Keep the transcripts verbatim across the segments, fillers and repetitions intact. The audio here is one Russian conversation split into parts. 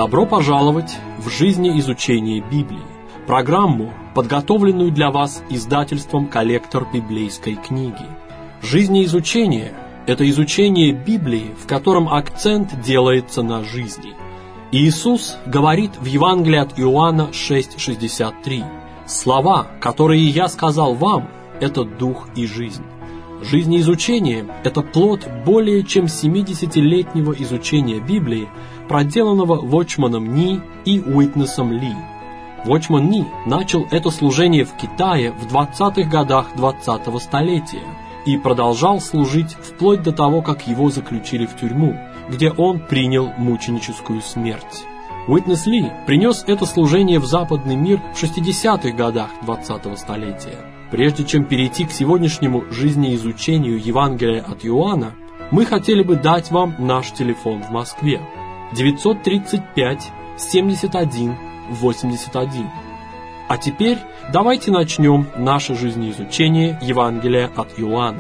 Добро пожаловать в «Жизнеизучение Библии», программу, подготовленную для вас издательством «Коллектор библейской книги». Жизнеизучение – это изучение Библии, в котором акцент делается на жизни. Иисус говорит в Евангелии от Иоанна шесть шестьдесят три: «Слова, которые я сказал вам, это дух и жизнь». Жизнеизучение – это плод более чем семидесятилетнего изучения Библии, проделанного Watchman Nee и Уитнесом Ли. Watchman Nee начал это служение в Китае в двадцатых годах двадцатого столетия и продолжал служить вплоть до того, как его заключили в тюрьму, где он принял мученическую смерть. Уитнес Ли принес это служение в западный мир в шестидесятых годах двадцатого столетия. Прежде чем перейти к сегодняшнему жизнеизучению Евангелия от Иоанна, мы хотели бы дать вам наш телефон в Москве девятьсот тридцать пять семьдесят один восемьдесят один. А теперь давайте начнем наше жизнеизучение Евангелия от Иоанна.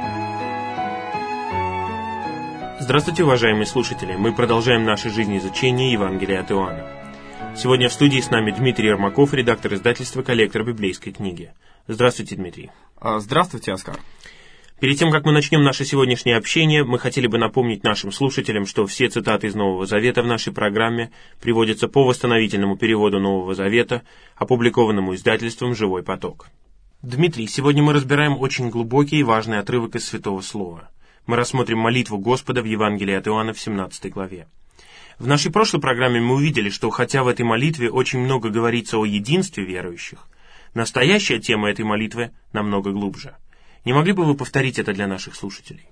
Здравствуйте, уважаемые слушатели! Мы продолжаем наше жизнеизучение Евангелия от Иоанна. Сегодня в студии с нами Дмитрий Ермаков, редактор издательства «Коллектор библейской книги». Здравствуйте, Дмитрий. Здравствуйте, Оскар. Перед тем, как мы начнем наше сегодняшнее общение, мы хотели бы напомнить нашим слушателям, что все цитаты из Нового Завета в нашей программе приводятся по восстановительному переводу Нового Завета, опубликованному издательством «Живой поток». Дмитрий, сегодня мы разбираем очень глубокий и важный отрывок из Святого Слова. Мы рассмотрим молитву Господа в Евангелии от Иоанна в семнадцатой главе. В нашей прошлой программе мы увидели, что хотя в этой молитве очень много говорится о единстве верующих, настоящая тема этой молитвы намного глубже. Не могли бы вы повторить это для наших слушателей?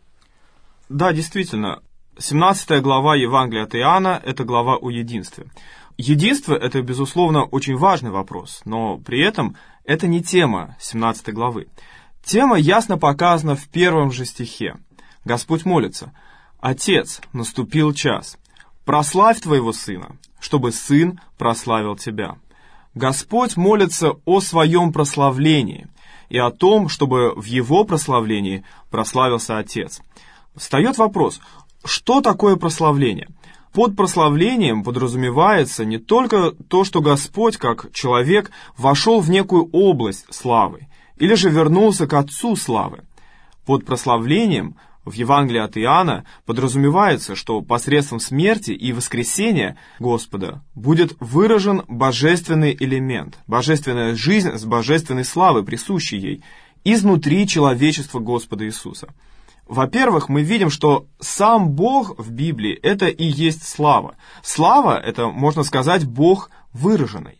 Да, действительно, семнадцатая глава Евангелия от Иоанна – это глава о единстве. Единство – это, безусловно, очень важный вопрос, но при этом это не тема семнадцатой главы. Тема ясно показана в первом же стихе. Господь молится: «Отец, наступил час. Прославь Твоего Сына, чтобы Сын прославил Тебя». Господь молится о Своем прославлении и о том, чтобы в Его прославлении прославился Отец. Встает вопрос, что такое прославление? Под прославлением подразумевается не только то, что Господь, как человек, вошел в некую область славы, или же вернулся к Отцу славы. Под прославлением в Евангелии от Иоанна подразумевается, что посредством смерти и воскресения Господа будет выражен божественный элемент, божественная жизнь с божественной славой, присущей ей, изнутри человечества Господа Иисуса. Во-первых, мы видим, что сам Бог в Библии – это и есть слава. Слава – это, можно сказать, Бог выраженный.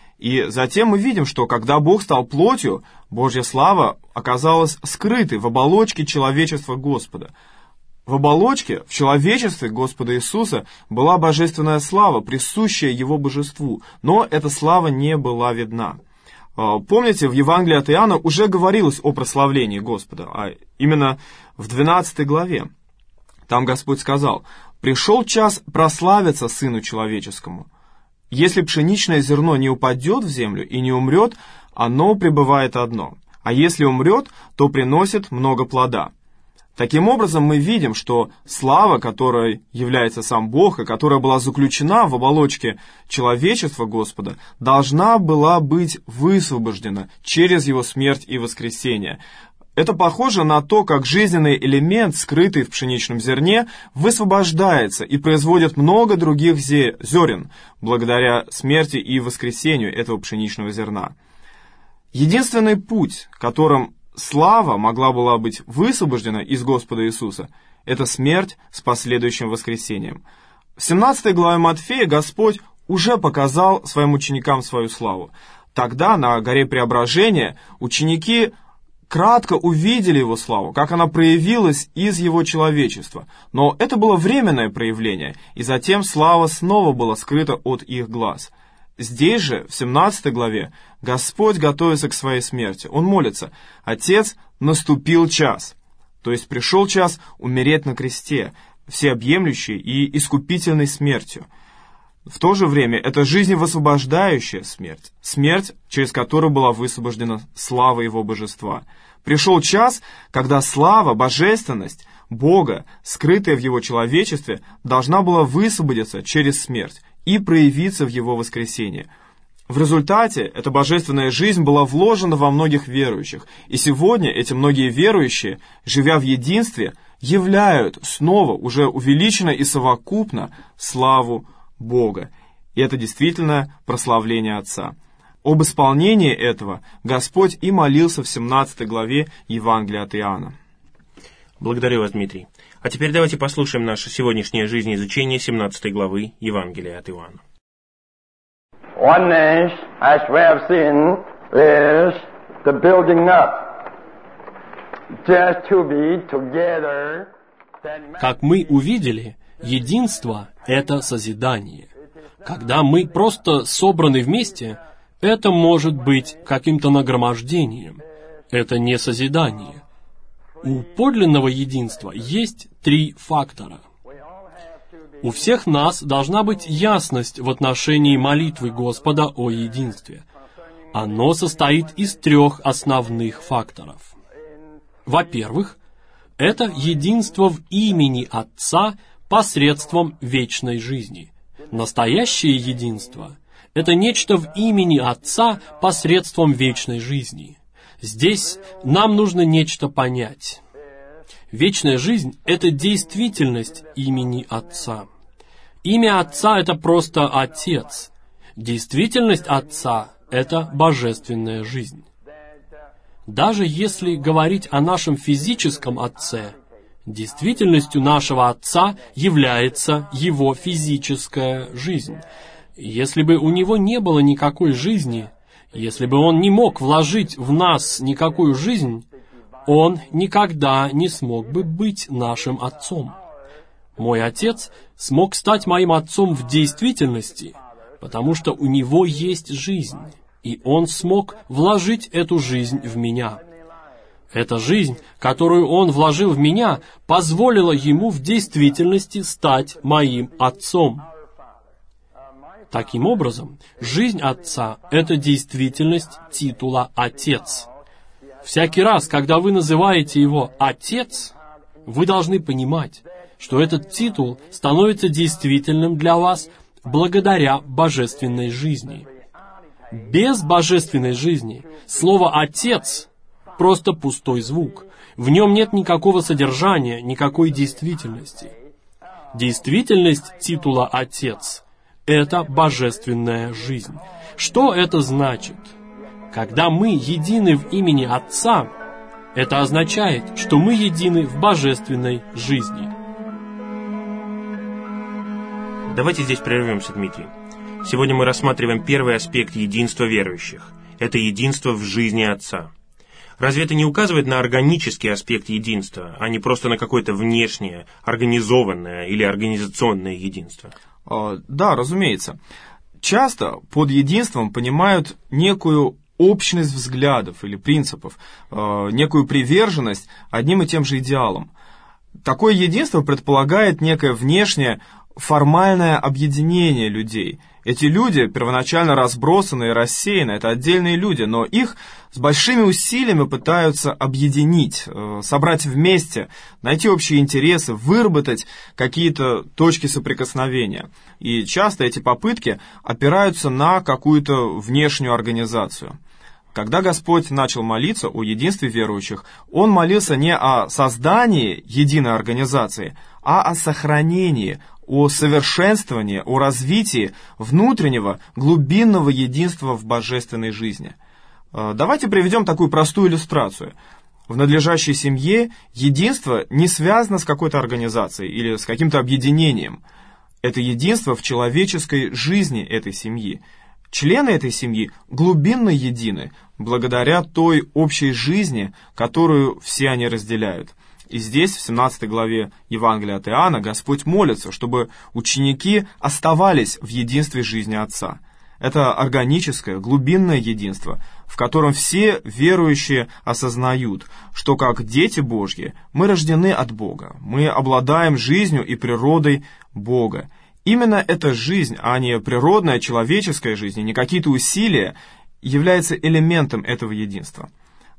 И затем мы видим, что когда Бог стал плотью, Божья слава оказалась скрытой в оболочке человечества Господа. В оболочке, в человечестве Господа Иисуса была божественная слава, присущая Его божеству, но эта слава не была видна. Помните, в Евангелии от Иоанна уже говорилось о прославлении Господа, а именно в двенадцатой главе. Там Господь сказал: «Пришел час прославиться Сыну Человеческому. Если пшеничное зерно не упадет в землю и не умрет, оно пребывает одно, а если умрет, то приносит много плода». Таким образом, мы видим, что слава, которой является сам Бог, и которая была заключена в оболочке человечества Господа, должна была быть высвобождена через Его смерть и воскресение. Это похоже на то, как жизненный элемент, скрытый в пшеничном зерне, высвобождается и производит много других зерен, благодаря смерти и воскресению этого пшеничного зерна. Единственный путь, которым слава могла была быть высвобождена из Господа Иисуса, это смерть с последующим воскресением. В семнадцатой главе Матфея Господь уже показал своим ученикам свою славу. Тогда на горе Преображения ученики кратко увидели Его славу, как она проявилась из Его человечества. Но это было временное проявление, и затем слава снова была скрыта от их глаз. Здесь же, в семнадцатой главе, Господь готовится к своей смерти. Он молится: «Отец, наступил час». То есть пришел час умереть на кресте, всеобъемлющей и искупительной смертью. В то же время это жизневосвобождающая смерть, смерть, через которую была высвобождена слава Его божества. Пришел час, когда слава, божественность Бога, скрытая в Его человечестве, должна была высвободиться через смерть и проявиться в Его воскресении. В результате эта божественная жизнь была вложена во многих верующих, и сегодня эти многие верующие, живя в единстве, являют снова уже увеличенно и совокупно славу Бога. И это действительно прославление Отца. Об исполнении этого Господь и молился в семнадцатой главе Евангелия от Иоанна. Благодарю вас, Дмитрий. А теперь давайте послушаем наше сегодняшнее жизнеизучение семнадцатой главы Евангелия от Иоанна. Oneness, as we have seen, is the building up. Just to be together. Как мы увидели, единство — это созидание. Когда мы просто собраны вместе, это может быть каким-то нагромождением. Это не созидание. У подлинного единства есть три фактора. У всех нас должна быть ясность в отношении молитвы Господа о единстве. Оно состоит из трех основных факторов. Во-первых, это единство в имени Отца посредством вечной жизни. Настоящее единство — это нечто в имени Отца посредством вечной жизни. Здесь нам нужно нечто понять. Вечная жизнь — это действительность имени Отца. Имя Отца — это просто Отец. Действительность Отца — это божественная жизнь. Даже если говорить о нашем физическом Отце, действительностью нашего Отца является Его физическая жизнь. Если бы у Него не было никакой жизни, если бы Он не мог вложить в нас никакую жизнь, Он никогда не смог бы быть нашим Отцом. Мой Отец смог стать моим Отцом в действительности, потому что у Него есть жизнь, и Он смог вложить эту жизнь в меня. Эта жизнь, которую Он вложил в меня, позволила Ему в действительности стать моим Отцом. Таким образом, жизнь Отца — это действительность титула «Отец». Всякий раз, когда вы называете Его «Отец», вы должны понимать, что этот титул становится действительным для вас благодаря божественной жизни. Без божественной жизни слово «Отец» — просто пустой звук. В нем нет никакого содержания, никакой действительности. Действительность титула «Отец» — это божественная жизнь. Что это значит? Когда мы едины в имени Отца, это означает, что мы едины в божественной жизни. Давайте здесь прервемся, Дмитрий. Сегодня мы рассматриваем первый аспект единства верующих. Это единство в жизни Отца. Разве это не указывает на органический аспект единства, а не просто на какое-то внешнее, организованное или организационное единство? Да, разумеется. Часто под единством понимают некую общность взглядов или принципов, некую приверженность одним и тем же идеалам. Такое единство предполагает некое внешнее, формальное объединение людей. Эти люди первоначально разбросаны и рассеяны, это отдельные люди, но их с большими усилиями пытаются объединить, собрать вместе, найти общие интересы, выработать какие-то точки соприкосновения. И часто эти попытки опираются на какую-то внешнюю организацию. Когда Господь начал молиться о единстве верующих, Он молился не о создании единой организации, а о сохранении, о совершенствовании, о развитии внутреннего, глубинного единства в божественной жизни. Давайте приведем такую простую иллюстрацию. В надлежащей семье единство не связано с какой-то организацией или с каким-то объединением. Это единство в человеческой жизни этой семьи. Члены этой семьи глубинно едины, благодаря той общей жизни, которую все они разделяют. И здесь, в семнадцатой главе Евангелия от Иоанна, Господь молится, чтобы ученики оставались в единстве жизни Отца. Это органическое, глубинное единство, в котором все верующие осознают, что как дети Божьи мы рождены от Бога, мы обладаем жизнью и природой Бога. Именно эта жизнь, а не природная человеческая жизнь, не какие-то усилия, является элементом этого единства.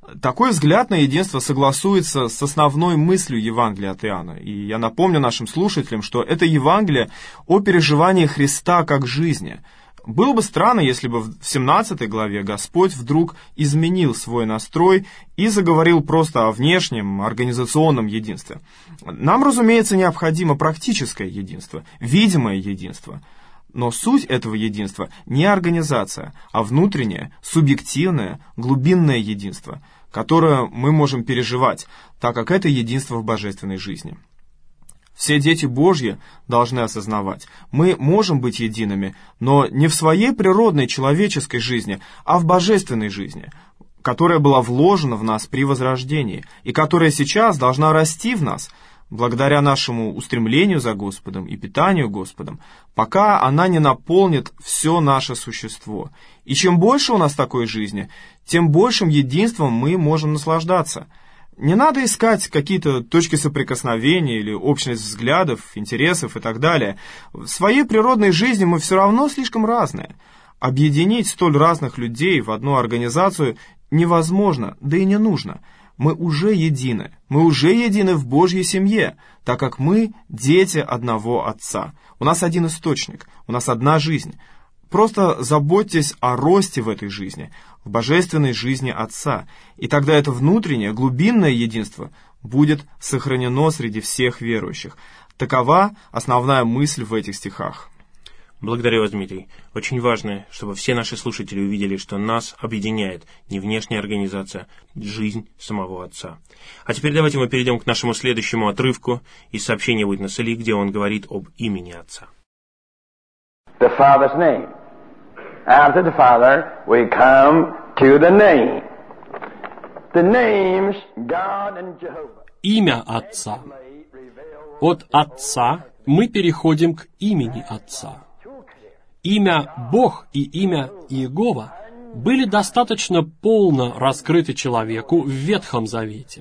Такой взгляд на единство согласуется с основной мыслью Евангелия от Иоанна. И я напомню нашим слушателям, что это Евангелие о переживании Христа как жизни. Было бы странно, если бы в семнадцатой главе Господь вдруг изменил свой настрой и заговорил просто о внешнем, организационном единстве. Нам, разумеется, необходимо практическое единство, видимое единство. Но суть этого единства не организация, а внутреннее, субъективное, глубинное единство, которое мы можем переживать, так как это единство в божественной жизни. Все дети Божьи должны осознавать, мы можем быть едиными, но не в своей природной человеческой жизни, а в божественной жизни, которая была вложена в нас при возрождении и которая сейчас должна расти в нас, благодаря нашему устремлению за Господом и питанию Господом, пока она не наполнит все наше существо. И чем больше у нас такой жизни, тем большим единством мы можем наслаждаться. Не надо искать какие-то точки соприкосновения или общность взглядов, интересов и так далее. В своей природной жизни мы все равно слишком разные. Объединить столь разных людей в одну организацию невозможно, да и не нужно. Мы уже едины, мы уже едины в Божьей семье, так как мы дети одного Отца. У нас один источник, у нас одна жизнь. Просто заботьтесь о росте в этой жизни, в божественной жизни Отца, и тогда это внутреннее, глубинное единство будет сохранено среди всех верующих. Такова основная мысль в этих стихах. Благодарю вас, Дмитрий. Очень важно, чтобы все наши слушатели увидели, что нас объединяет не внешняя организация, жизнь самого Отца. А теперь давайте мы перейдем к нашему следующему отрывку из сообщения Уитнеса Ли, где он говорит об имени Отца. The Father's name. After the Father, we come to the name. The names God and Jehovah. Имя Отца. От Отца мы переходим к имени Отца. Имя Бог и имя Иегова были достаточно полно раскрыты человеку в Ветхом Завете.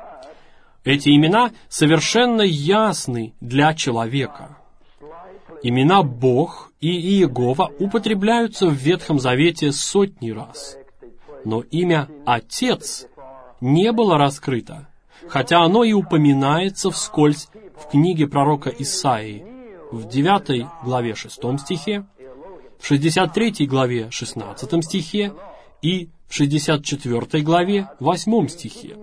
Эти имена совершенно ясны для человека. Имена Бог и Иегова употребляются в Ветхом Завете сотни раз. Но имя Отец не было раскрыто, хотя оно и упоминается вскользь в книге пророка Исаии в девятой главе шестом стихе, в шестьдесят третьей главе шестнадцатом стихе и в шестьдесят четвёртой главе восьмом стихе.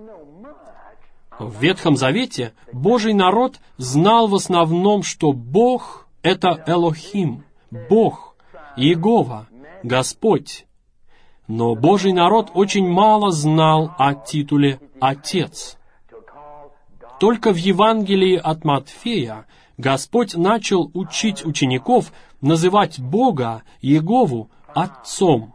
В Ветхом Завете Божий народ знал в основном, что Бог — это Элохим, Бог, Иегова, Господь. Но Божий народ очень мало знал о титуле «Отец». Только в Евангелии от Матфея Господь начал учить учеников называть Бога, Иегову, Отцом.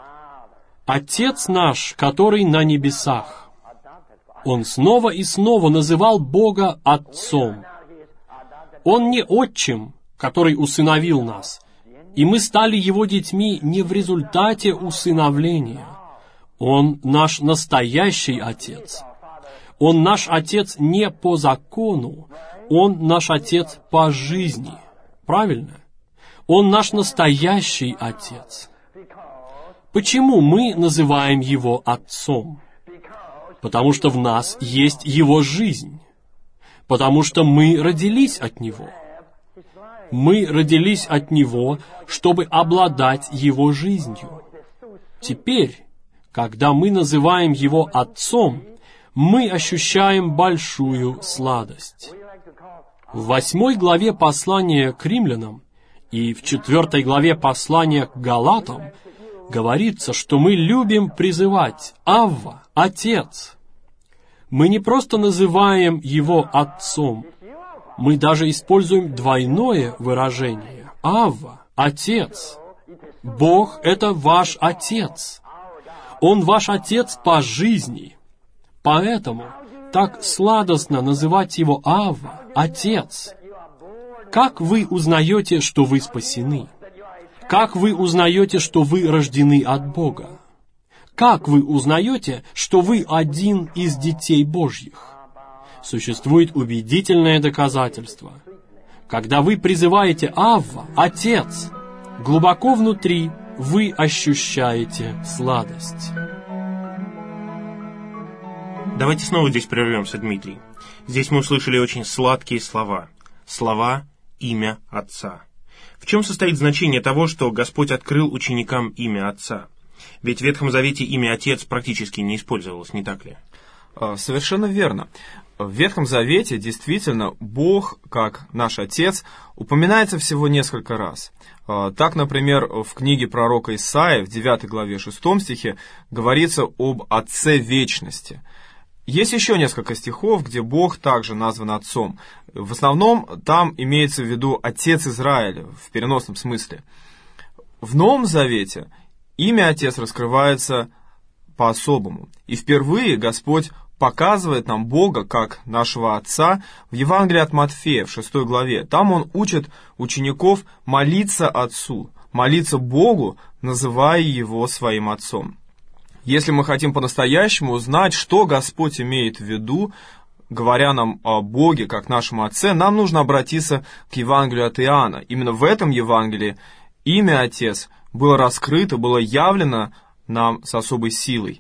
«Отец наш, который на небесах». Он снова и снова называл Бога Отцом. Он не отчим, который усыновил нас, и мы стали Его детьми не в результате усыновления. Он наш настоящий Отец. Он наш Отец не по закону, Он наш Отец по жизни. Правильно? Он наш настоящий Отец. Почему мы называем Его Отцом? Потому что в нас есть Его жизнь. Потому что мы родились от Него. Мы родились от Него, чтобы обладать Его жизнью. Теперь, когда мы называем Его Отцом, мы ощущаем большую сладость. В восьмой главе послания к римлянам и в четвертой главе послания к галатам говорится, что мы любим призывать «Авва, Отец». Мы не просто называем Его Отцом, мы даже используем двойное выражение «Авва, Отец». Бог — это ваш Отец. Он ваш Отец по жизни. Поэтому так сладостно называть Его Авва, Отец. Как вы узнаете, что вы спасены? Как вы узнаете, что вы рождены от Бога? Как вы узнаете, что вы один из детей Божьих? Существует убедительное доказательство. Когда вы призываете «Авва, Отец», глубоко внутри вы ощущаете сладость. Давайте снова здесь прервемся, Дмитрий. Здесь мы услышали очень сладкие слова. Слова «имя Отца». В чем состоит значение того, что Господь открыл ученикам имя Отца? Ведь в Ветхом Завете имя Отец практически не использовалось, не так ли? Совершенно верно. В Ветхом Завете действительно Бог, как наш Отец, упоминается всего несколько раз. Так, например, в книге пророка Исаии, в девятой главе шестом стихе, говорится об Отце Вечности. Есть еще несколько стихов, где Бог также назван Отцом. В основном там имеется в виду Отец Израиля, в переносном смысле. В Новом Завете имя Отец раскрывается по-особому. И впервые Господь показывает нам Бога как нашего Отца в Евангелии от Матфея, в шестой главе. Там Он учит учеников молиться Отцу, молиться Богу, называя Его своим Отцом. Если мы хотим по-настоящему узнать, что Господь имеет в виду, говоря нам о Боге как нашем Отце, нам нужно обратиться к Евангелию от Иоанна. Именно в этом Евангелии имя Отец было раскрыто, было явлено нам с особой силой.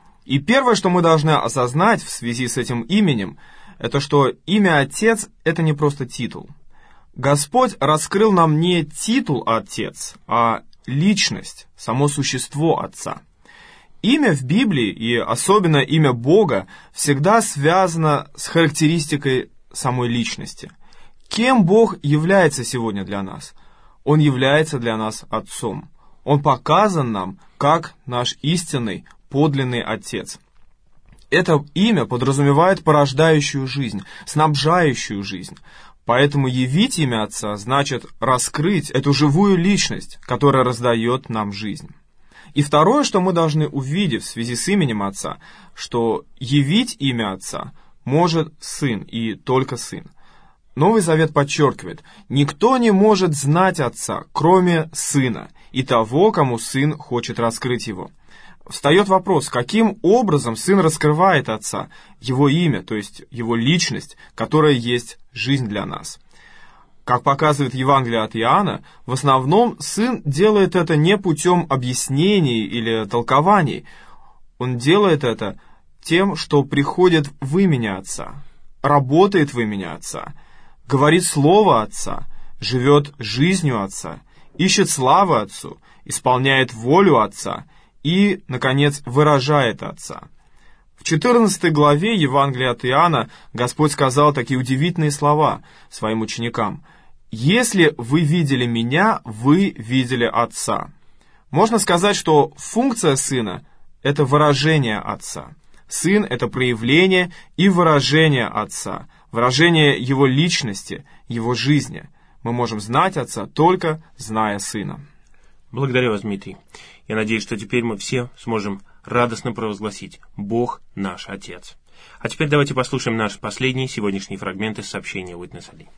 И первое, что мы должны осознать в связи с этим именем, это что имя Отец – это не просто титул. Господь раскрыл нам не титул Отец, а личность, само существо Отца. Имя в Библии, и особенно имя Бога, всегда связано с характеристикой самой личности. Кем Бог является сегодня для нас? Он является для нас Отцом. Он показан нам как наш истинный, подлинный Отец. Это имя подразумевает порождающую жизнь, снабжающую жизнь. Поэтому явить имя Отца значит раскрыть эту живую личность, которая раздает нам жизнь. И второе, что мы должны увидеть в связи с именем Отца, что явить имя Отца может Сын и только Сын. Новый Завет подчеркивает, никто не может знать Отца, кроме Сына, и того, кому Сын хочет раскрыть Его. Встает вопрос, каким образом Сын раскрывает Отца, Его имя, то есть Его личность, которая есть жизнь для нас. Как показывает Евангелие от Иоанна, в основном Сын делает это не путем объяснений или толкований. Он делает это тем, что приходит в имени Отца, работает в имени Отца, говорит Слово Отца, живет жизнью Отца, ищет славы Отцу, исполняет волю Отца и, наконец, выражает Отца. В четырнадцатой главе Евангелия от Иоанна Господь сказал такие удивительные слова своим ученикам: «Если вы видели Меня, вы видели Отца». Можно сказать, что функция Сына – это выражение Отца. Сын – это проявление и выражение Отца, выражение Его личности, Его жизни. Мы можем знать Отца, только зная Сына. Благодарю вас, Дмитрий. Я надеюсь, что теперь мы все сможем радостно провозгласить: «Бог наш Отец». А теперь давайте послушаем наш последний сегодняшний фрагмент из сообщения Witness Lee.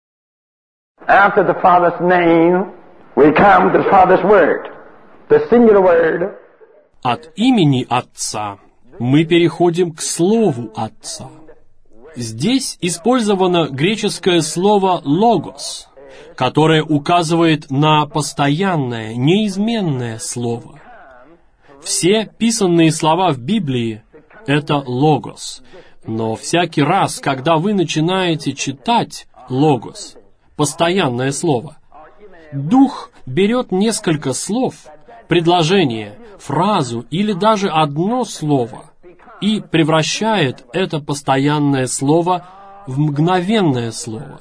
After the Father's name, we come to the Father's word, the singular word. От имени Отца мы переходим к Слову Отца. Здесь использовано греческое слово «логос», которое указывает на постоянное, неизменное слово. Все писанные слова в Библии — это логос, но всякий раз, когда вы начинаете читать логос, постоянное слово, Дух берет несколько слов, предложение, фразу или даже одно слово и превращает это постоянное слово в мгновенное слово.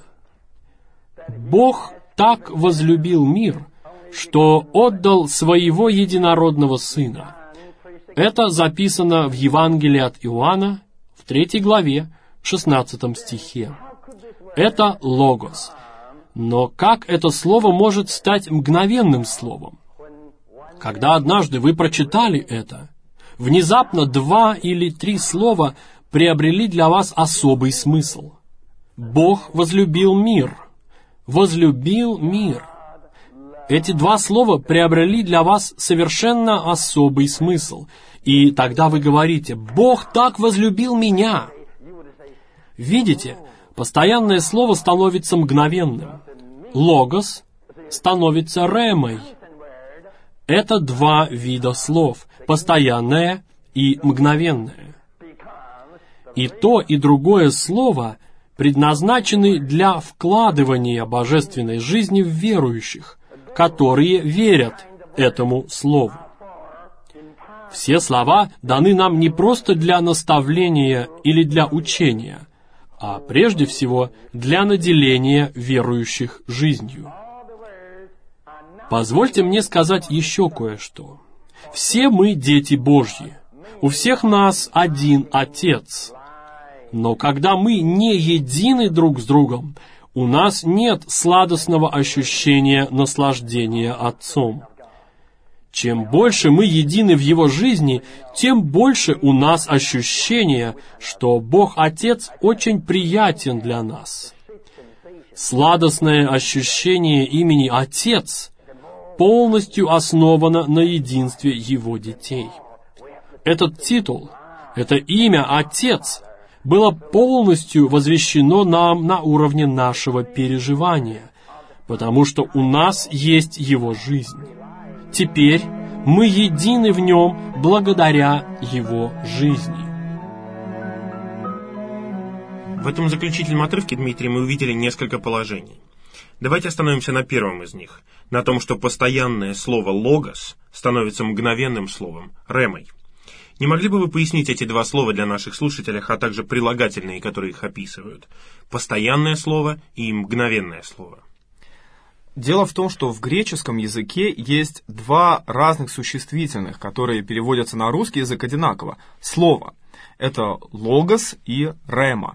Бог так возлюбил мир, что отдал своего единородного Сына. Это записано в Евангелии от Иоанна, в третьей главе, шестнадцатом стихе. Это логос. Но как это слово может стать мгновенным словом? Когда однажды вы прочитали это, внезапно два или три слова приобрели для вас особый смысл. Бог возлюбил мир. Возлюбил мир. Эти два слова приобрели для вас совершенно особый смысл. И тогда вы говорите: «Бог так возлюбил меня». Видите, постоянное слово становится мгновенным. Логос становится ремой. Это два вида слов – постоянное и мгновенное. И то, и другое слово предназначены для вкладывания божественной жизни в верующих, которые верят этому слову. Все слова даны нам не просто для наставления или для учения, а прежде всего для наделения верующих жизнью. Позвольте мне сказать еще кое-что. Все мы дети Божьи. У всех нас один Отец. Но когда мы не едины друг с другом, у нас нет сладостного ощущения наслаждения Отцом. Чем больше мы едины в Его жизни, тем больше у нас ощущение, что Бог Отец очень приятен для нас. Сладостное ощущение имени Отец полностью основано на единстве Его детей. Этот титул, это имя Отец, было полностью возвещено нам на уровне нашего переживания, потому что у нас есть Его жизнь. Теперь мы едины в Нем благодаря Его жизни. В этом заключительном отрывке, Дмитрий, мы увидели несколько положений. Давайте остановимся на первом из них, на том, что постоянное слово «логос» становится мгновенным словом «ремой». Не могли бы вы пояснить эти два слова для наших слушателей, а также прилагательные, которые их описывают? Постоянное слово и мгновенное слово. Дело в том, что в греческом языке есть два разных существительных, которые переводятся на русский язык одинаково. Слово — это логос и рема.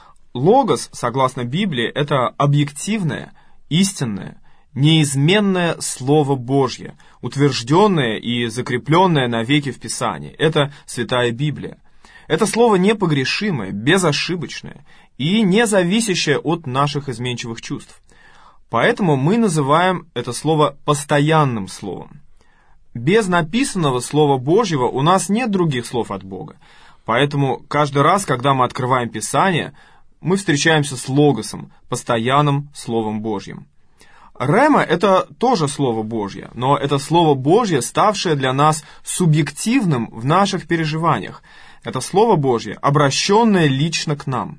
Логос, согласно Библии, это объективное, истинное, неизменное Слово Божье, утвержденное и закрепленное навеки в Писании. Это Святая Библия. Это Слово непогрешимое, безошибочное и не зависящее от наших изменчивых чувств. Поэтому мы называем это слово постоянным словом. Без написанного Слова Божьего у нас нет других слов от Бога. Поэтому каждый раз, когда мы открываем Писание, мы встречаемся с логосом, постоянным Словом Божьим. Рема — это тоже Слово Божье, но это Слово Божье, ставшее для нас субъективным в наших переживаниях. Это Слово Божье, обращенное лично к нам.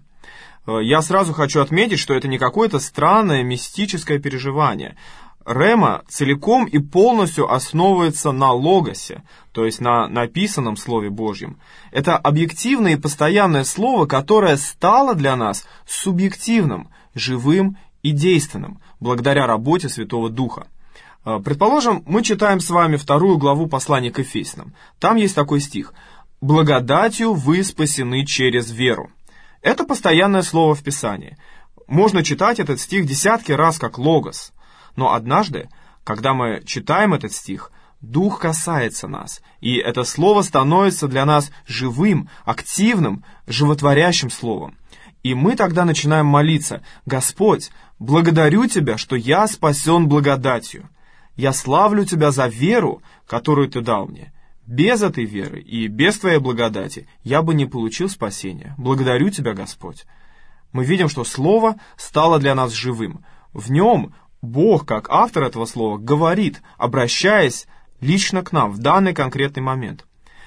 Я сразу хочу отметить, что это не какое-то странное мистическое переживание. Рема целиком и полностью основывается на логосе, то есть на написанном Слове Божьем. Это объективное и постоянное Слово, которое стало для нас субъективным, живым и действенным, благодаря работе Святого Духа. Предположим, мы читаем с вами вторую главу послания к Ефесянам. Там есть такой стих: «Благодатью вы спасены через веру». Это постоянное слово в Писании. Можно читать этот стих десятки раз как логос. Но однажды, когда мы читаем этот стих, Дух касается нас, и это слово становится для нас живым, активным, животворящим словом. И мы тогда начинаем молиться: «Господь, благодарю Тебя, что я спасен благодатью. Я славлю Тебя за веру, которую Ты дал мне. Без этой веры и без Твоей благодати я бы не получил спасения. Благодарю Тебя, Господь». Мы видим, что Слово стало для нас живым. В нем Бог, как автор этого слова, говорит, обращаясь лично к нам в данный конкретный момент.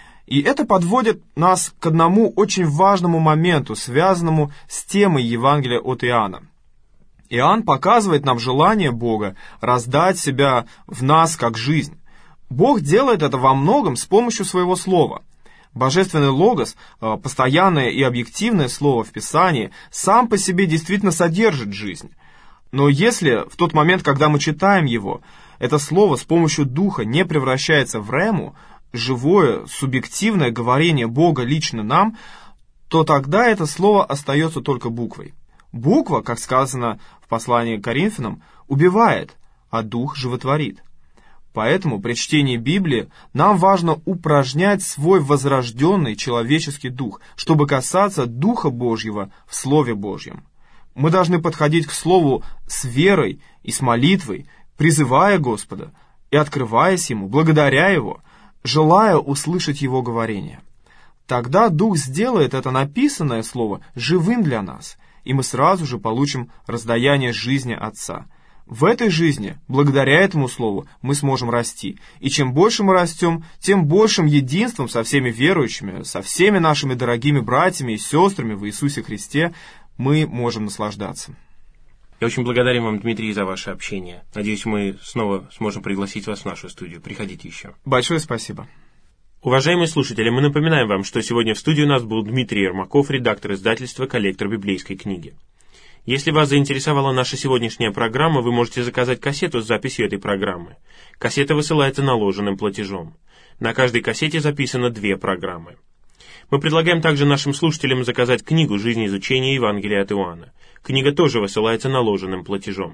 И это подводит нас к одному очень важному моменту, связанному с темой Евангелия от Иоанна. Иоанн показывает нам желание Бога раздать себя в нас как жизнь. Бог делает это во многом с помощью своего слова. Божественный логос, постоянное и объективное слово в Писании, сам по себе действительно содержит жизнь. Но если в тот момент, когда мы читаем его, это слово с помощью Духа не превращается в рему, живое, субъективное говорение Бога лично нам, то тогда это слово остается только буквой. Буква, как сказано в послании к Коринфянам, убивает, а Дух животворит. Поэтому при чтении Библии нам важно упражнять свой возрожденный человеческий дух, чтобы касаться Духа Божьего в Слове Божьем. Мы должны подходить к Слову с верой и с молитвой, призывая Господа и открываясь Ему, благодаря Его, желая услышать Его говорение. Тогда Дух сделает это написанное Слово живым для нас, и мы сразу же получим раздаяние жизни Отца. В этой жизни, благодаря этому слову, мы сможем расти. И чем больше мы растем, тем большим единством со всеми верующими, со всеми нашими дорогими братьями и сестрами в Иисусе Христе мы можем наслаждаться. Я очень благодарен вам, Дмитрий, за ваше общение. Надеюсь, мы снова сможем пригласить вас в нашу студию. Приходите еще. Большое спасибо. Уважаемые слушатели, мы напоминаем вам, что сегодня в студии у нас был Дмитрий Ермаков, редактор издательства «Коллектор библейской книги». Если вас заинтересовала наша сегодняшняя программа, вы можете заказать кассету с записью этой программы. Кассета высылается наложенным платежом. На каждой кассете записано две программы. Мы предлагаем также нашим слушателям заказать книгу «Жизнь изучения Евангелия от Иоанна». Книга тоже высылается наложенным платежом.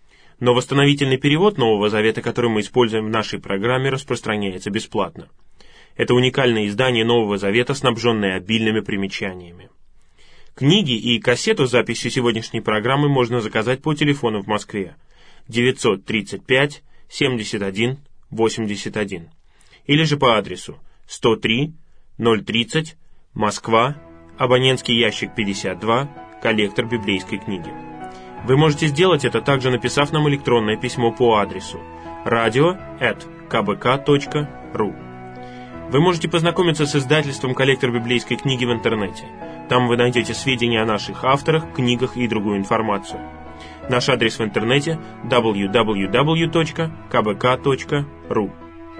Но восстановительный перевод Нового Завета, который мы используем в нашей программе, распространяется бесплатно. Это уникальное издание Нового Завета, снабженное обильными примечаниями. Книги и кассету с записью сегодняшней программы можно заказать по телефону в Москве девятьсот тридцать пять семьдесят один восемьдесят один или же по адресу сто три ноль тридцать Москва, абонентский ящик пятьдесят два, коллектор библейской книги. Вы можете сделать это также, написав нам электронное письмо по адресу радио эт ка бэ ка точка ру. Вы можете познакомиться с издательством «Коллектор библейской книги» в интернете. Там вы найдете сведения о наших авторах, книгах и другую информацию. Наш адрес в интернете дабл ю дабл ю дабл ю точка ка бэ ка точка ру.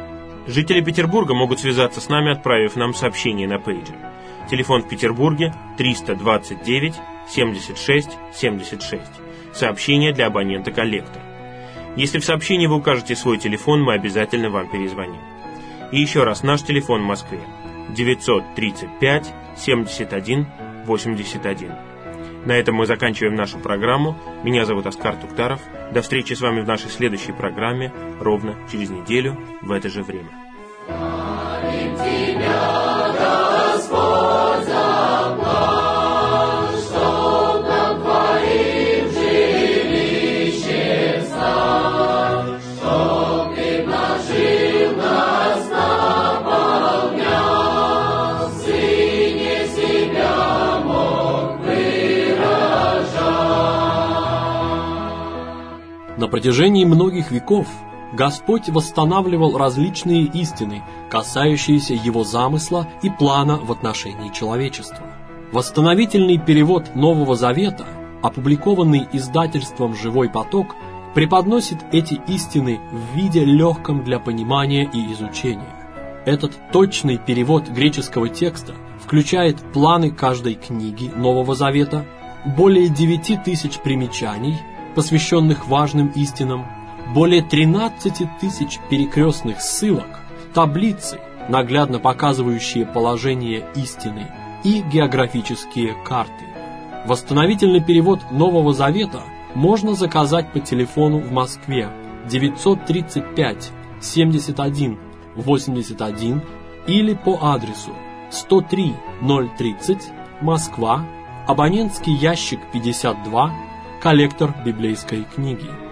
Жители Петербурга могут связаться с нами, отправив нам сообщение на пейджер. Телефон в Петербурге триста двадцать девять семьдесят шесть семьдесят шесть. Сообщение для абонента «Коллектор». Если в сообщении вы укажете свой телефон, мы обязательно вам перезвоним. И еще раз, наш телефон в Москве девятьсот тридцать пять семьдесят один восемьдесят один. На этом мы заканчиваем нашу программу. Меня зовут Оскар Туктаров. До встречи с вами в нашей следующей программе ровно через неделю в это же время. На протяжении многих веков Господь восстанавливал различные истины, касающиеся Его замысла и плана в отношении человечества. Восстановительный перевод Нового Завета, опубликованный издательством «Живой поток», преподносит эти истины в виде легком для понимания и изучения. Этот точный перевод греческого текста включает планы каждой книги Нового Завета, более девяти тысяч примечаний, посвященных важным истинам, более тринадцати тысяч перекрестных ссылок, таблицы, наглядно показывающие положение истины, и географические карты. Восстановительный перевод Нового Завета можно заказать по телефону в Москве девятьсот тридцать пять семьдесят один восемьдесят один или по адресу сто три ноль тридцать Москва, абонентский ящик пятьдесят два, коллектор библейской книги.